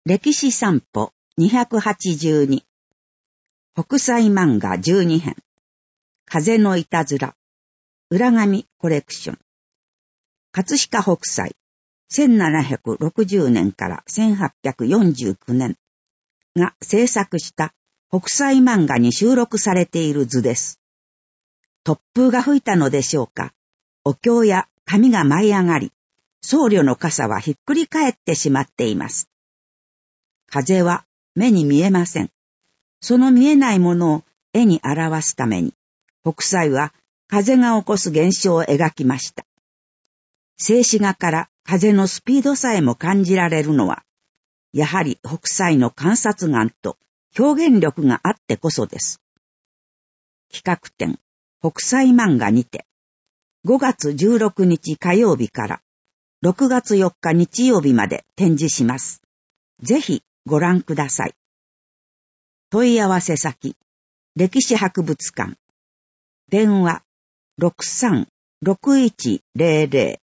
歴史散歩282北斎漫画12編風のいたずら裏紙コレクション葛飾北斎1760年から1849年が制作した北斎漫画に収録されている図です。突風が吹いたのでしょうか、お経や紙が舞い上がり、僧侶の傘はひっくり返ってしまっています。風は目に見えません。その見えないものを絵に表すために、北斎は風が起こす現象を描きました。静止画から風のスピードさえも感じられるのは、やはり北斎の観察眼と表現力があってこそです。企画展、北斎漫画にて、5月16日火曜日から6月4日日曜日まで展示します。ぜひご覧ください。問い合わせ先、歴史博物館。電話、63-6100